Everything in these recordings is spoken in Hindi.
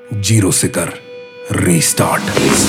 जीरो से कर रीस्टार्ट।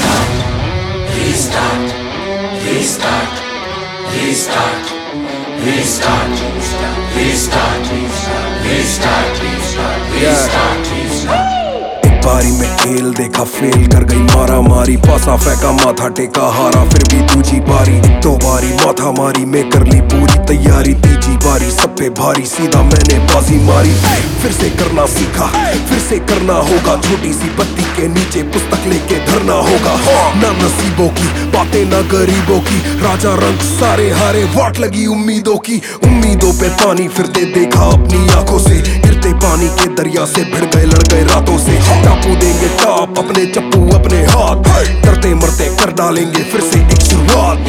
एक बारी में खेल देखा फेल कर गई मारा मारी, पासा फेंका माथा टेका हारा फिर भी दूजी बारी। दो बारी माथा मारी मैं कर ली पूरी तैयारी, तीजी बारी सब पे भारी सीधा मैंने बाजी मारी। फिर से करना सीखा फिर से करना होगा, छोटी सी बत्ती के नीचे पुस्तक लेके धरना होगा। ना नसीबों की बातें ना गरीबों की, राजा रंग सारे हारे वाट लगी उम्मीदों की। उम्मीदों पे पानी फिरते देखा अपनी आंखों से, गिरते पानी के दरिया से भिड़ गए लड़ गए रातों से। टापू देंगे टाप अपने चप्पू अपने हाथ, डरते मरते कर डालेंगे फिर से एक शुरुआत।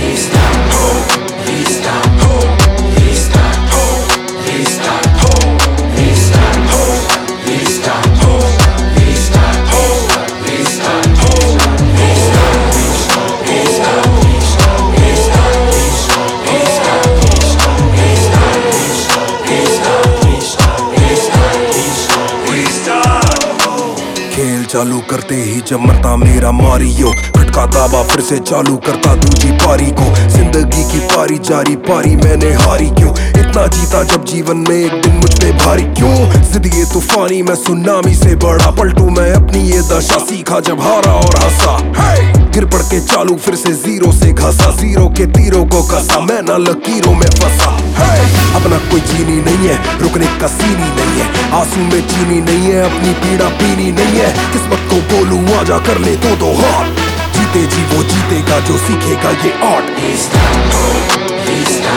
खेल चालू करते ही जब मरता मेरा मारियो, खटका दाबा फिर से चालू करता दूजी पारी को। जिंदगी की पारी जारी पारी मैंने हारी क्यों, इतना जीता जब जीवन में एक दिन मुझ पे भारी क्यों। जिंदगी तूफानी मैं सुनामी से बड़ा पलटू मैं अपनी ये दशा, सीखा जब हारा और हंसा। गिर पड़ के चालू फिर से जीरो से घसा, जीरो के तीरों को कसा मैं ना लकीरों में फंसा। अपना कोई चीनी नहीं है रुकने का सीनी नहीं है, आंसू में चीनी नहीं है अपनी पीड़ा पीनी नहीं है। किस्मत को बोलूं आजा कर ले दो हाथ, जीते जी वो जीतेगा जो सीखेगा ये आर्ट।